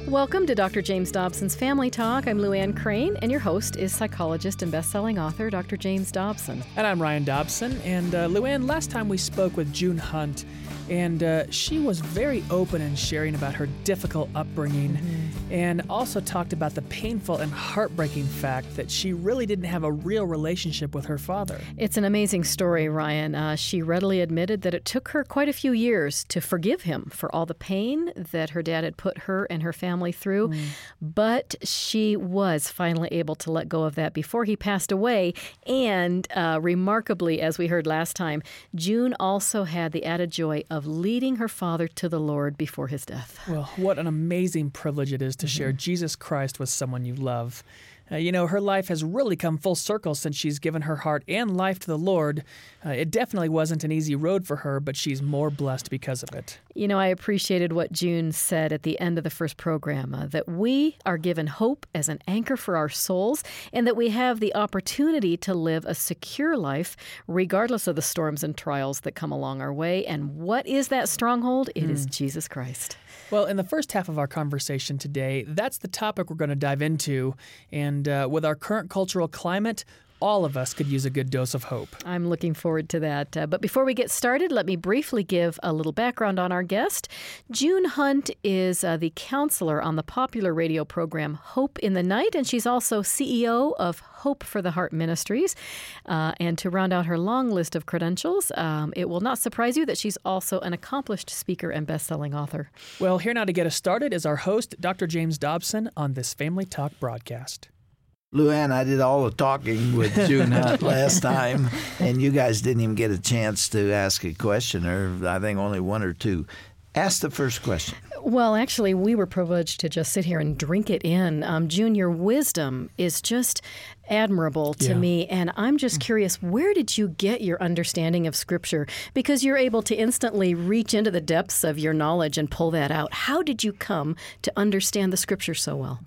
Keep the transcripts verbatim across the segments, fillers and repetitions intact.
Welcome to Doctor James Dobson's Family Talk. I'm Lou Ann Crane, and your host is psychologist and best-selling author Doctor James Dobson. And I'm Ryan Dobson. And uh, Lou Ann, last time we spoke with June Hunt, and uh, she was very open in sharing about her difficult upbringing, mm-hmm. and also talked about the painful and heartbreaking fact that she really didn't have a real relationship with her father. It's an amazing story, Ryan. Uh, she readily admitted that it took her quite a few years to forgive him for all the pain that her dad had put her and her family through, mm. but she was finally able to let go of that before he passed away. And uh, remarkably, as we heard last time, June also had the added joy of of leading her father to the Lord before his death. Well, what an amazing privilege it is to mm-hmm. share Jesus Christ with someone you love. Uh, you know, her life has really come full circle since she's given her heart and life to the Lord. Uh, it definitely wasn't an easy road for her, but she's more blessed because of it. You know, I appreciated what June said at the end of the first program, uh, that we are given hope as an anchor for our souls, and that we have the opportunity to live a secure life regardless of the storms and trials that come along our way. And what is that stronghold? It mm. is Jesus Christ. Well, in the first half of our conversation today, that's the topic we're going to dive into. And uh, with our current cultural climate, all of us could use a good dose of hope. I'm looking forward to that. Uh, but before we get started, let me briefly give a little background on our guest. June Hunt is uh, the counselor on the popular radio program Hope in the Night, and she's also C E O of Hope for the Heart Ministries. Uh, and to round out her long list of credentials, um, it will not surprise you that she's also an accomplished speaker and best-selling author. Well, here now to get us started is our host, Doctor James Dobson, on this Family Talk broadcast. Lou Ann, I did all the talking with June Hunt last time, and you guys didn't even get a chance to ask a question, or I think only one or two. Ask the first question. Well, actually, we were privileged to just sit here and drink it in. Um, June, your wisdom is just admirable to yeah. me, and I'm just curious, where did you get your understanding of Scripture? Because you're able to instantly reach into the depths of your knowledge and pull that out. How did you come to understand the Scripture so well?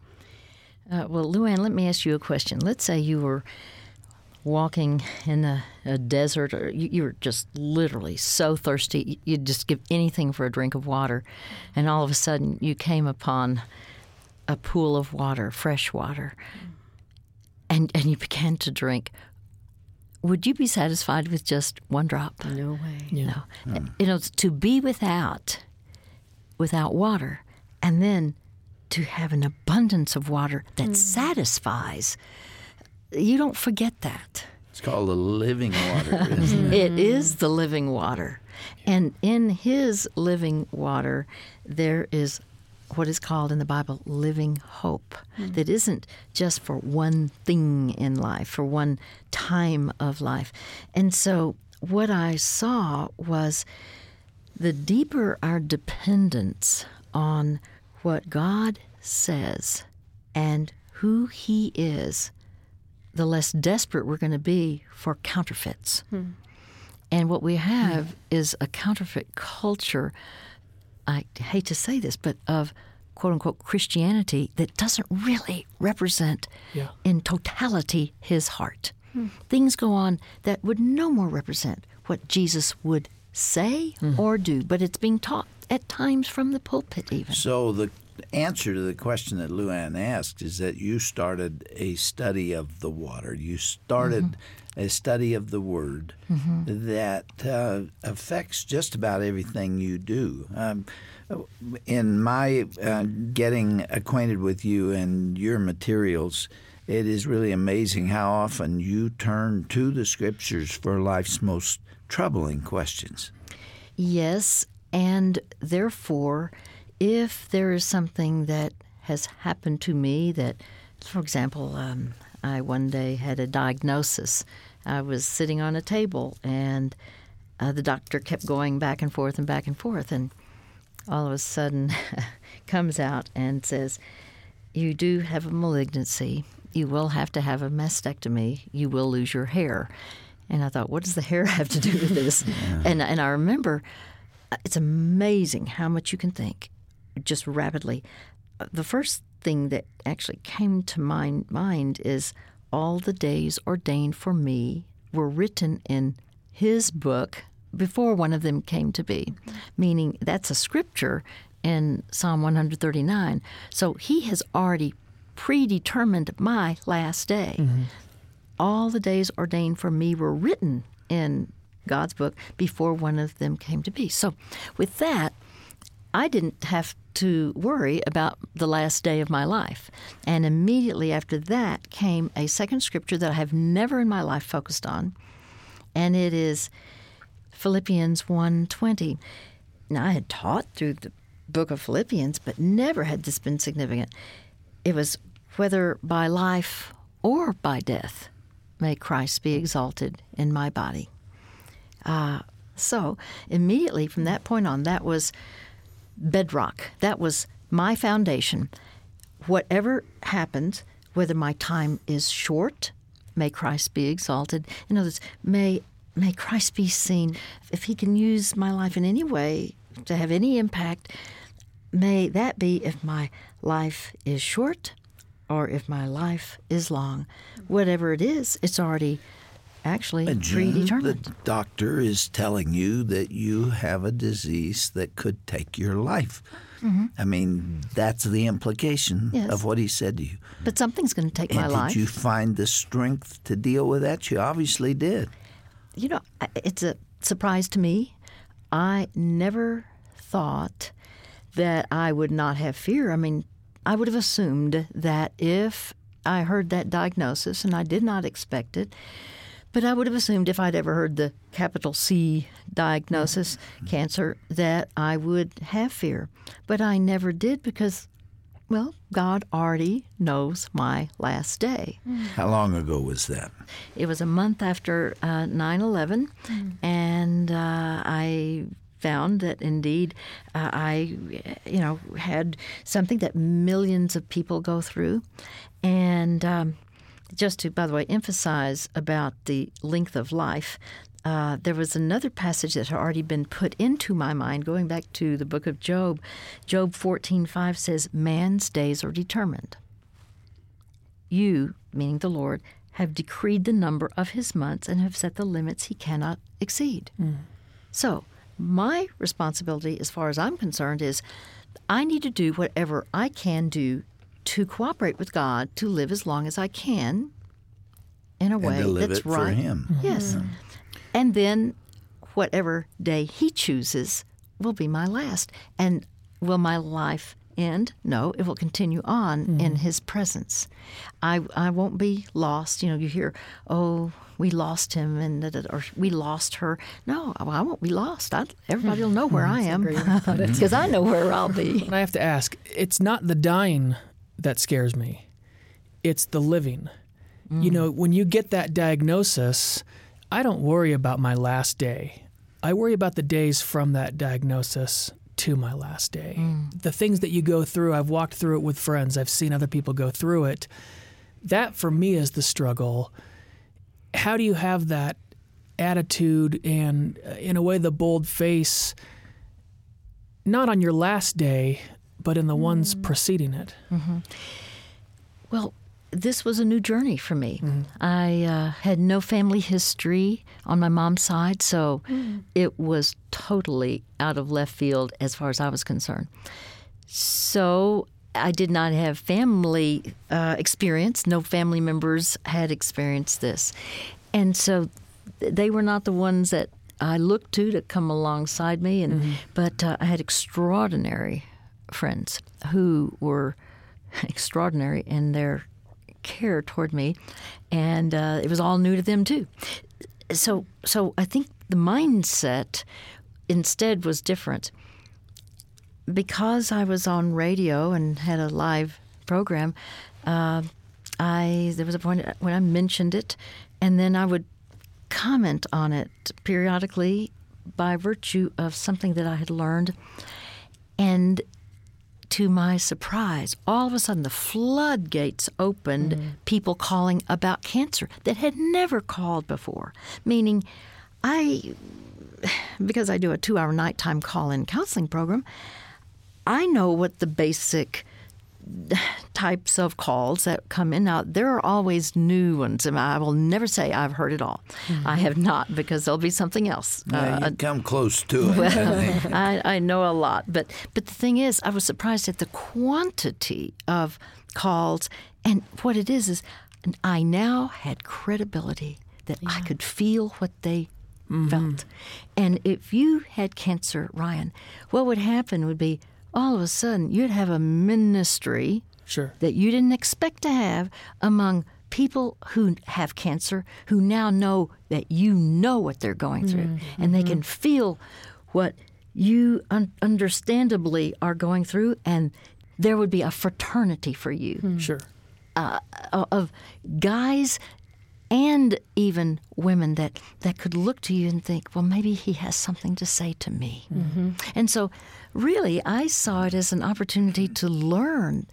Uh, well, Lou Ann, let me ask you a question. Let's say you were walking in a, a desert, or you, you were just literally so thirsty, you'd just give anything for a drink of water, and all of a sudden you came upon a pool of water, fresh water, and, and you began to drink. Would you be satisfied with just one drop? No way. Yeah. No. Hmm. You know, to be without, without water, and then to have an abundance of water that mm. satisfies, you don't forget that. It's called the living water, isn't it? It is the living water. And in his living water, there is what is called in the Bible living hope, mm. that isn't just for one thing in life, for one time of life. And so what I saw was the deeper our dependence on what God says and who He is, the less desperate we're going to be for counterfeits. Hmm. And what we have hmm. is a counterfeit culture, I hate to say this, but of quote-unquote Christianity that doesn't really represent yeah. in totality His heart. Hmm. Things go on that would no more represent what Jesus would say hmm. or do, but it's being taught at times from the pulpit even. So the answer to the question that Lou Ann asked is that you started a study of the water. You started mm-hmm. a study of the Word mm-hmm. that uh, affects just about everything you do. Um, in my uh, getting acquainted with you and your materials, it is really amazing how often you turn to the Scriptures for life's most troubling questions. Yes, and therefore, if there is something that has happened to me that, for example, um, I one day had a diagnosis. I was sitting on a table, and uh, the doctor kept going back and forth and back and forth, and all of a sudden comes out and says, you do have a malignancy. You will have to have a mastectomy. You will lose your hair. And I thought, what does the hair have to do with this? Yeah. And and I remember, it's amazing how much you can think just rapidly. The first thing that actually came to my mind is all the days ordained for me were written in His book before one of them came to be, meaning that's a scripture in Psalm one thirty-nine. So he has already predetermined my last day. Mm-hmm. All the days ordained for me were written in God's book before one of them came to be. So with that, I didn't have to worry about the last day of my life. And immediately after that came a second scripture that I have never in my life focused on, and it is Philippians one twenty. Now, I had taught through the book of Philippians, but never had this been significant. It was, whether by life or by death, may Christ be exalted in my body. Uh, so immediately from that point on, that was bedrock. That was my foundation. Whatever happens, whether my time is short, may Christ be exalted. In other words, may may Christ be seen. If he can use my life in any way to have any impact, may that be if my life is short or if my life is long. Whatever it is, it's already actually And June, predetermined. the doctor is telling you that you have a disease that could take your life. Mm-hmm. I mean, that's the implication Yes. of what he said to you. But something's going to take And my did life. you find the strength to deal with that? You obviously did. You know, I- it's a surprise to me. I never thought that I would not have fear. I mean, I would have assumed that if I heard that diagnosis, and I did not expect it, but I would have assumed if I'd ever heard the capital C diagnosis, mm-hmm. cancer, that I would have fear. But I never did because, well, God already knows my last day. How long ago was that? It was a month after uh, nine eleven, mm. and uh, I found that indeed uh, I, you know, had something that millions of people go through. And um, just to, by the way, emphasize about the length of life, uh, there was another passage that had already been put into my mind, going back to the book of Job. Job fourteen five says, man's days are determined. You, meaning the Lord, have decreed the number of his months and have set the limits he cannot exceed. Mm. So my responsibility, as far as I'm concerned, is I need to do whatever I can do to cooperate with God to live as long as I can in a and way to live that's it right. for him. Yes. Mm-hmm. And then whatever day he chooses will be my last. And will my life end? No, it will continue on mm-hmm. in his presence. I I won't be lost. You know, you hear, oh, we lost him, and or we lost her. No, I won't be lost. I, everybody will know where I am because I know where I'll be. And I have to ask, it's not the dying that scares me. It's the living. Mm. You know, when you get that diagnosis, I don't worry about my last day. I worry about the days from that diagnosis to my last day. Mm. The things that you go through, I've walked through it with friends. I've seen other people go through it. That, for me, is the struggle. How do you have that attitude and, uh, in a way, the bold face, not on your last day, but in the mm. ones preceding it? Mm-hmm. Well, this was a new journey for me. Mm-hmm. I uh, had no family history on my mom's side, so mm-hmm. it was totally out of left field as far as I was concerned. So I did not have family uh, experience. No family members had experienced this. And so they were not the ones that I looked to to come alongside me. And mm-hmm. But uh, I had extraordinary friends who were extraordinary in their care toward me, and uh, it was all new to them too. So, so I think the mindset instead was different. Because I was on radio and had a live program, uh, I there was a point when I mentioned it, and then I would comment on it periodically by virtue of something that I had learned, and to my surprise, all of a sudden the floodgates opened, mm-hmm. people calling about cancer that had never called before. Meaning, I, because I do a two-hour nighttime call-in counseling program, I know what the basic types of calls that come in. Now, there are always new ones, and I will never say I've heard it all. Mm-hmm. I have not, because there'll be something else. Yeah, uh, you come close to it. Well, I, I know a lot. But, but the thing is, I was surprised at the quantity of calls. And what it is is I now had credibility that yeah. I could feel what they mm-hmm. felt. And if you had cancer, Ryan, what would happen would be all of a sudden you'd have a ministry sure. that you didn't expect to have among people who have cancer, who now know that you know what they're going through, mm-hmm. and they can feel what you un- understandably are going through, and there would be a fraternity for you. Mm-hmm. Sure. Uh, of guys and even women that, that could look to you and think, well, maybe he has something to say to me. Mm-hmm. And so really I saw it as an opportunity to learn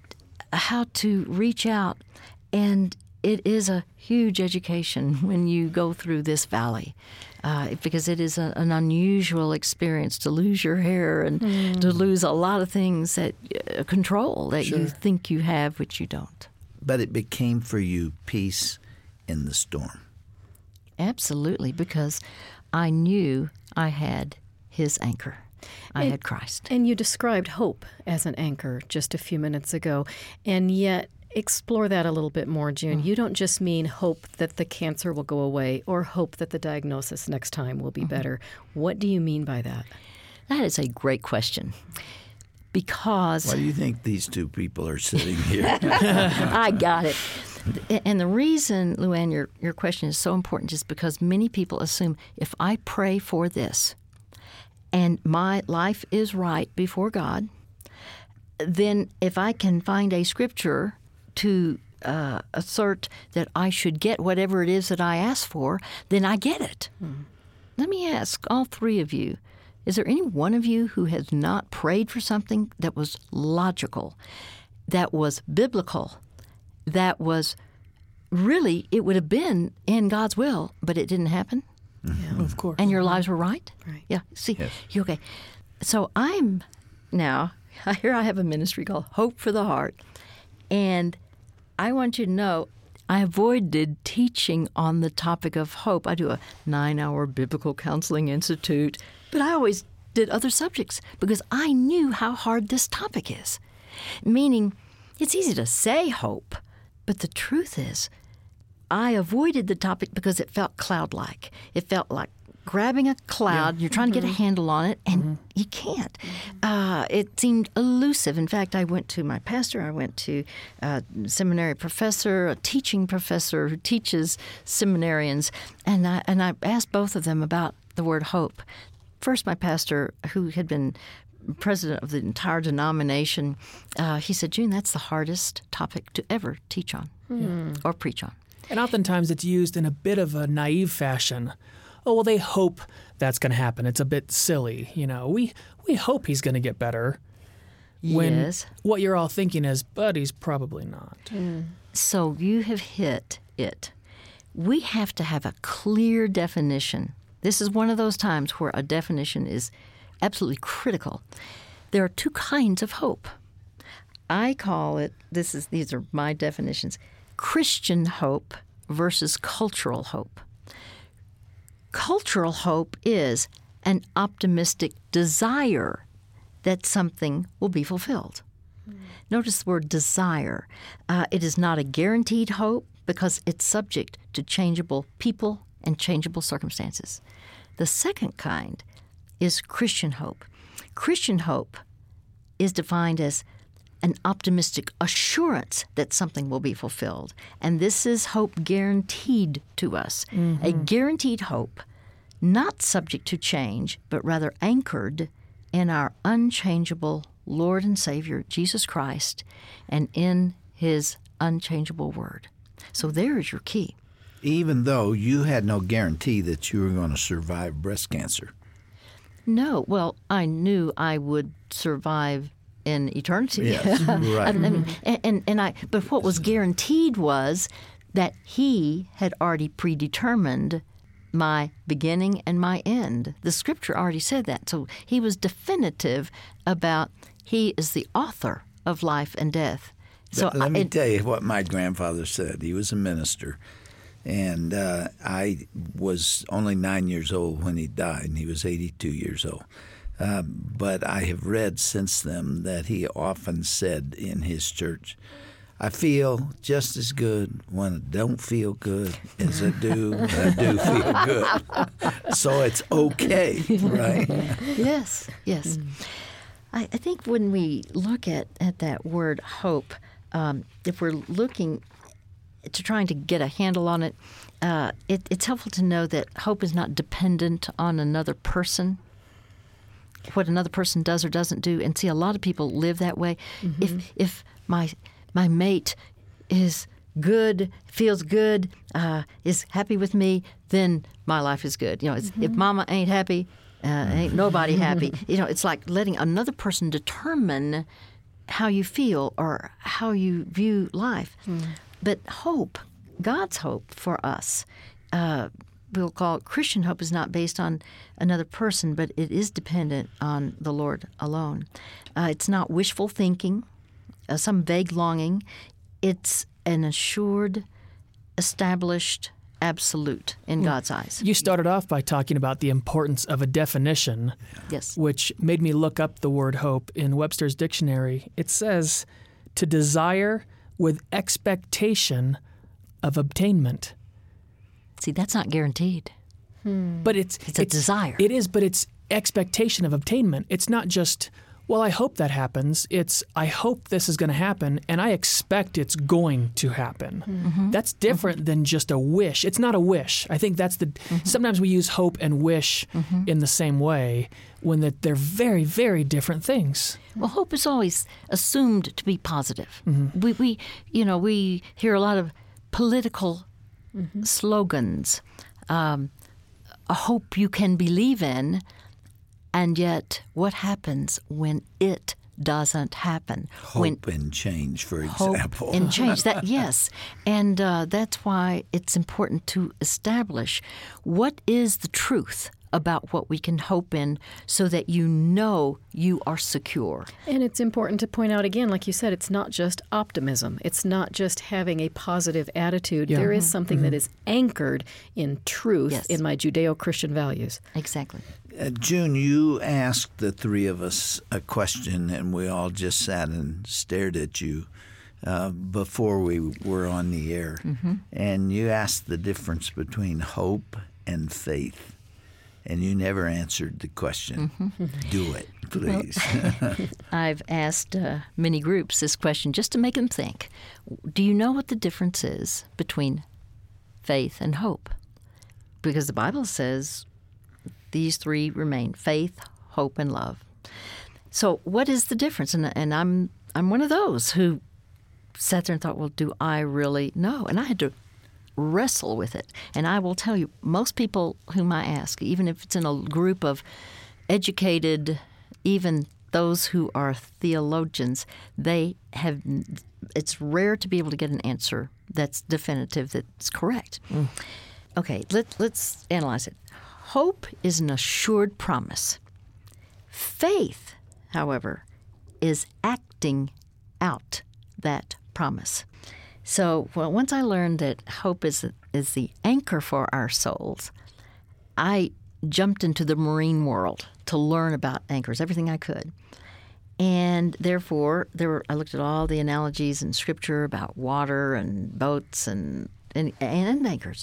how to reach out, and it is a huge education when you go through this valley. Uh, because it is a, an unusual experience to lose your hair and mm. to lose a lot of things that uh, control that sure. you think you have, which you don't. But it became for you peace in the storm. Absolutely, because I knew I had his anchor. I and, had Christ. And you described hope as an anchor just a few minutes ago, and yet explore that a little bit more, June. Mm-hmm. You don't just mean hope that the cancer will go away or hope that the diagnosis next time will be mm-hmm. better. What do you mean by that? That is a great question. Because... Why do you think these two people are sitting here? I got it. And the reason, Luann, your, your question is so important is because many people assume if I pray for this and my life is right before God, then if I can find a scripture to uh, assert that I should get whatever it is that I ask for, then I get it. Hmm. Let me ask all three of you, is there any one of you who has not prayed for something that was logical, that was biblical, that was really, it would have been in God's will, but it didn't happen? Mm-hmm. Of course. And your lives were right? Right. Yeah. See, yes. you okay. So I'm now, here I have a ministry called Hope for the Heart. And I want you to know, I avoided teaching on the topic of hope. I do a nine-hour Biblical Counseling Institute, but I always did other subjects because I knew how hard this topic is. Meaning, it's easy to say hope, but the truth is, I avoided the topic because it felt cloud-like. It felt like grabbing a cloud, yeah. you're trying mm-hmm. to get a handle on it, and mm-hmm. you can't. Uh, it seemed elusive. In fact, I went to my pastor, I went to a seminary professor, a teaching professor who teaches seminarians, and I, and I asked both of them about the word hope. First, my pastor, who had been president of the entire denomination, uh, he said, June, that's the hardest topic to ever teach on mm. or preach on. And oftentimes it's used in a bit of a naive fashion. Oh, well, they hope that's going to happen. It's a bit silly. You know, we we hope he's going to get better. When yes. what you're all thinking is, but he's probably not. Mm. So you have hit it. We have to have a clear definition. This is one of those times where a definition is absolutely critical. There are two kinds of hope. I call it, this is these are my definitions, Christian hope versus cultural hope. Cultural hope is an optimistic desire that something will be fulfilled. Mm. Notice the word desire. Uh, it is not a guaranteed hope because it's subject to changeable people and changeable circumstances. The second kind is Christian hope. Christian hope is defined as an optimistic assurance that something will be fulfilled. And this is hope guaranteed to us. Mm-hmm. A guaranteed hope, not subject to change, but rather anchored in our unchangeable Lord and Savior, Jesus Christ, and in His unchangeable Word. So there is your key. Even though you had no guarantee that you were going to survive breast cancer. No. Well, I knew I would survive in eternity. Yes, right. I mean, and, and, and I, but what was guaranteed was that He had already predetermined my beginning and my end. The Scripture already said that. So He was definitive about He is the author of life and death. So Let me I, tell you what my grandfather said. He was a minister, and uh, I was only nine years old when he died, and he was eighty-two years old. Uh, but I have read since then that he often said in his church, I feel just as good when I don't feel good as I do when I do feel good. So it's okay, right? Yes, yes. I, I think when we look at, at that word hope, um, if we're looking to trying to get a handle on it, uh, it, it's helpful to know that hope is not dependent on another person, what another person does or doesn't do. And see, a lot of people live that way. Mm-hmm. If if my my mate is good, feels good, uh, is happy with me, then my life is good. You know, it's, mm-hmm. if Mama ain't happy, uh, ain't nobody happy. You know, it's like letting another person determine how you feel or how you view life. Mm. But hope, God's hope for us, uh, we'll call it Christian hope, is not based on another person, but it is dependent on the Lord alone. Uh, it's not wishful thinking, uh, some vague longing. It's an assured, established absolute in God's eyes. You started off by talking about the importance of a definition, yes, which made me look up the word hope in Webster's dictionary. It says, to desire with expectation of obtainment. See, that's not guaranteed. Hmm. But it's it's a it's, desire. It is, but it's expectation of obtainment. It's not just, well, I hope that happens. It's, I hope this is going to happen, and I expect it's going to happen. Mm-hmm. That's different mm-hmm. than just a wish. It's not a wish. I think that's the. Mm-hmm. Sometimes we use hope and wish mm-hmm. in the same way, when that they're very, very different things. Well, hope is always assumed to be positive. Mm-hmm. We, we, you know, we hear a lot of political mm-hmm. slogans, um, a hope you can believe in, and yet what happens when it doesn't happen? Hope when, and change, for hope example. and change, that yes. And uh, that's why it's important to establish what is the truth about what we can hope in, so that you know you are secure. And it's important to point out again, like you said, it's not just optimism. It's not just having a positive attitude. Yeah. There is something mm-hmm. that is anchored in truth, yes. in my Judeo-Christian values. Exactly. Uh, June, you asked the three of us a question, and we all just sat and stared at you uh, before we were on the air. Mm-hmm. And you asked the difference between hope and faith. And you never answered the question. Mm-hmm. Do it, please. Well, I've asked uh, many groups this question just to make them think. Do you know what the difference is between faith and hope? Because the Bible says these three remain: faith, hope, and love. So what is the difference? And, and I'm I'm one of those who sat there and thought, well, do I really know? And I had to wrestle with it. And I will tell you, most people whom I ask, even if it's in a group of educated, even those who are theologians, they have, it's rare to be able to get an answer that's definitive, that's correct. Mm. Okay, let, let's analyze it. Hope is an assured promise. Faith, however, is acting out that promise. So, well, once I learned that hope is is the anchor for our souls, I jumped into the marine world to learn about anchors, everything I could. And therefore, there were, I looked at all the analogies in Scripture about water and boats and and, and anchors.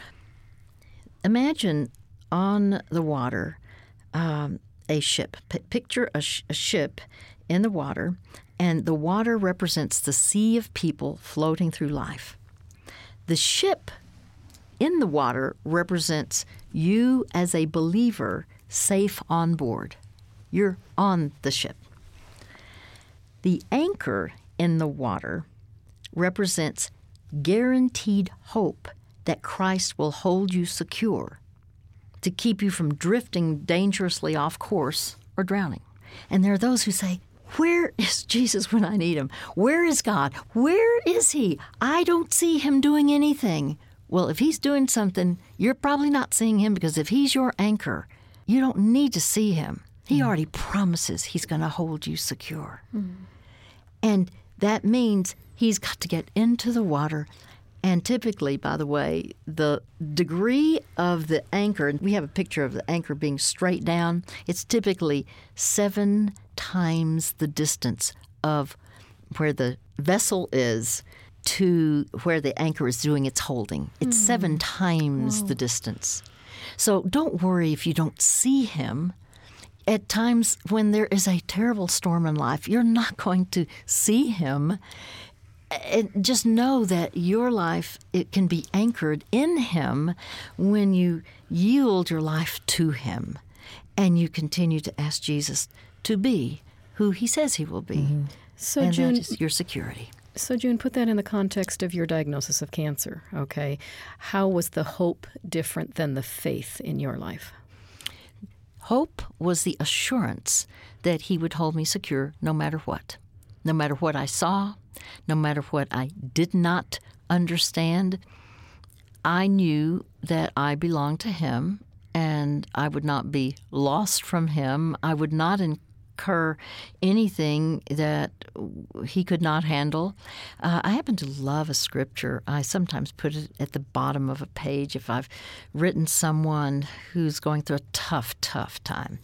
Imagine on the water um, a ship. P- picture a, sh- a ship in the water. And the water represents the sea of people floating through life. The ship in the water represents you as a believer safe on board. You're on the ship. The anchor in the water represents guaranteed hope that Christ will hold you secure to keep you from drifting dangerously off course or drowning. And there are those who say, where is Jesus when I need him? Where is God? Where is he? I don't see him doing anything. Well, if he's doing something, you're probably not seeing him, because if he's your anchor, you don't need to see him. He mm. already promises he's going to hold you secure. Mm. And that means he's got to get into the water. And typically, by the way, the degree of the anchor, we have a picture of the anchor being straight down, it's typically seven times the distance of where the vessel is to where the anchor is doing its holding. It's mm. seven times Whoa. the distance. So don't worry if you don't see him. At times when there is a terrible storm in life, you're not going to see him. And just know that your life, it can be anchored in him when you yield your life to him and you continue to ask Jesus to be who he says he will be. Mm-hmm. So and June, that is your security. So June, put that in the context of your diagnosis of cancer, okay? How was the hope different than the faith in your life? Hope was the assurance that he would hold me secure no matter what. No matter what I saw, no matter what I did not understand, I knew that I belonged to him and I would not be lost from him. I would not incur anything that he could not handle. Uh, I happen to love a scripture. I sometimes put it at the bottom of a page if I've written someone who's going through a tough, tough time.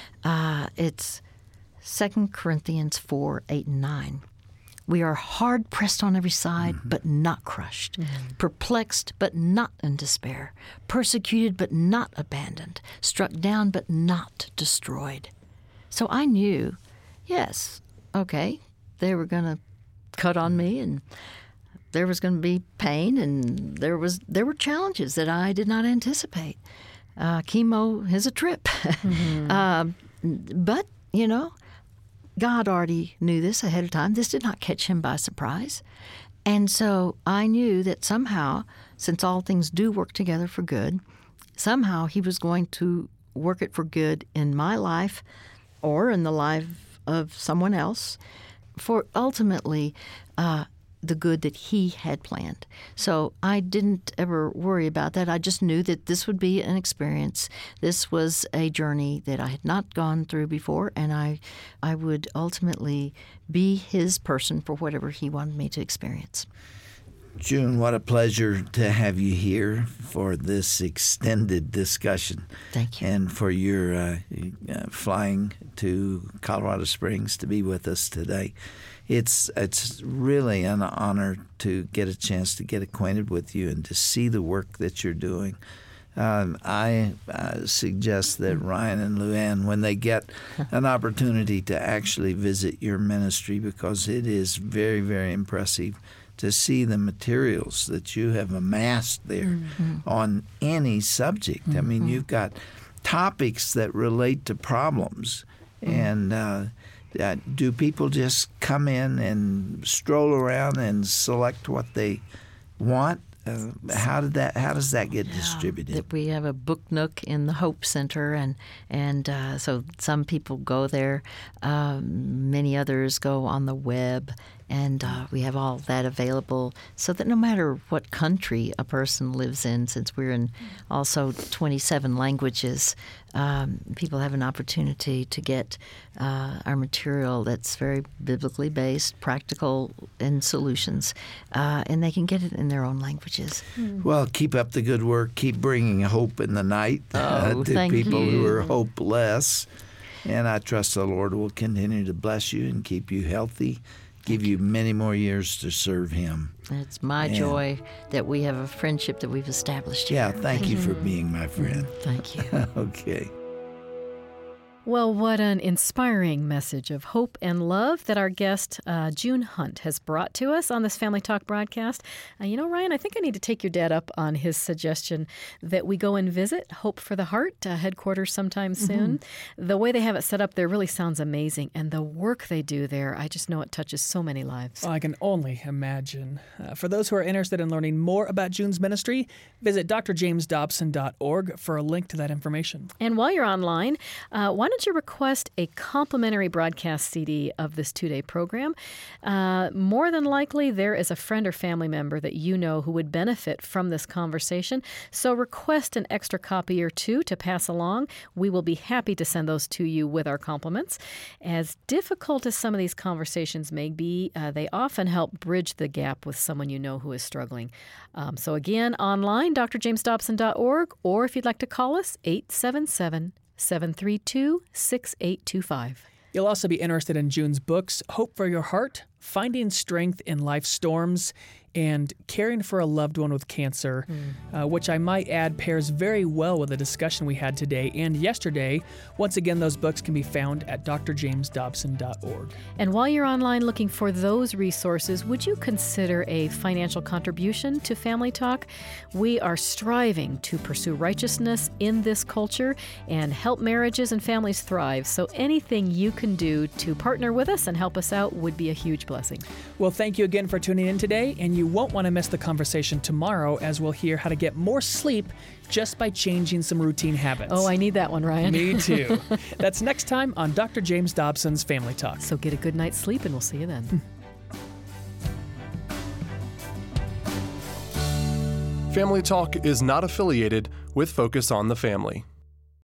Uh, it's Second Corinthians four, eight, and nine. We are hard pressed on every side, mm-hmm. but not crushed, mm-hmm. perplexed, but not in despair, persecuted, but not abandoned, struck down, but not destroyed. So I knew, yes, okay, they were going to cut on me, and there was going to be pain, and there was there were challenges that I did not anticipate. Uh, chemo is a trip, mm-hmm. uh, but you know. God already knew this ahead of time. This did not catch him by surprise. And so I knew that somehow, since all things do work together for good, somehow he was going to work it for good in my life or in the life of someone else for ultimately uh, the good that he had planned. So I didn't ever worry about that. I just knew that this would be an experience. This was a journey that I had not gone through before, and I, I would ultimately be his person for whatever he wanted me to experience. June, what a pleasure to have you here for this extended discussion. Thank you. And for your uh, uh, flying to Colorado Springs to be with us today. It's it's really an honor to get a chance to get acquainted with you and to see the work that you're doing. Um, I uh, suggest that Ryan and Luann, when they get an opportunity to actually visit your ministry, because it is very, very impressive to see the materials that you have amassed there mm-hmm. on any subject. Mm-hmm. I mean, you've got topics that relate to problems, mm-hmm. and uh, Uh, do people just come in and stroll around and select what they want? Uh, how did that? How does that get yeah, distributed? That we have a book nook in the Hope Center, and and uh, so some people go there. Um, many others go on the web, and uh, we have all that available, so that no matter what country a person lives in, since we're in also twenty-seven languages, um, people have an opportunity to get uh, our material that's very biblically based, practical in solutions, uh, and they can get it in their own languages. Well, keep up the good work. Keep bringing hope in the night oh, uh, to thank people you. who are hopeless. And I trust the Lord will continue to bless you and keep you healthy, give you many more years to serve him. It's my and, joy that we have a friendship that we've established here. Yeah, thank you for being my friend. Thank you. Okay. Well, what an inspiring message of hope and love that our guest, uh, June Hunt, has brought to us on this Family Talk broadcast. Uh, you know, Ryan, I think I need to take your dad up on his suggestion that we go and visit Hope for the Heart uh, headquarters sometime soon. Mm-hmm. The way they have it set up there really sounds amazing, and the work they do there, I just know it touches so many lives. Well, I can only imagine. Uh, for those who are interested in learning more about June's ministry, visit d r james dobson dot org for a link to that information. And while you're online, uh, why don't wanted to request a complimentary broadcast C D of this two-day program. Uh, more than likely, there is a friend or family member that you know who would benefit from this conversation. So request an extra copy or two to pass along. We will be happy to send those to you with our compliments. As difficult as some of these conversations may be, uh, they often help bridge the gap with someone you know who is struggling. Um, so again, online, d r james dobson dot org, or if you'd like to call us, eight seven seven, seven three two, six eight two five. You'll also be interested in June's books, Hope for Your Heart, Finding Strength in Life's Storms, and Caring for a Loved One with Cancer, mm. uh, which I might add pairs very well with the discussion we had today and yesterday. Once again, those books can be found at d r james dobson dot org. And while you're online looking for those resources, would you consider a financial contribution to Family Talk? We are striving to pursue righteousness in this culture and help marriages and families thrive. So anything you can do to partner with us and help us out would be a huge blessing. Well, thank you again for tuning in today, and you won't want to miss the conversation tomorrow as we'll hear how to get more sleep just by changing some routine habits. Oh, I need that one, Ryan. Me too. That's next time on Doctor James Dobson's Family Talk. So get a good night's sleep and we'll see you then. Family Talk is not affiliated with Focus on the Family.